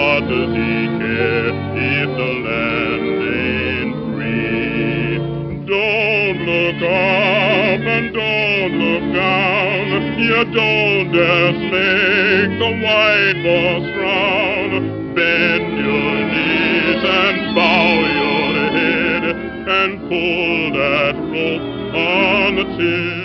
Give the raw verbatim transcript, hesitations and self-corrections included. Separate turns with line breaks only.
what does he care if the land ain't free? Don't look up and don't look down. You don't dare make the white boss frown. Bend your knees and bow your head and pull that rope on the tin.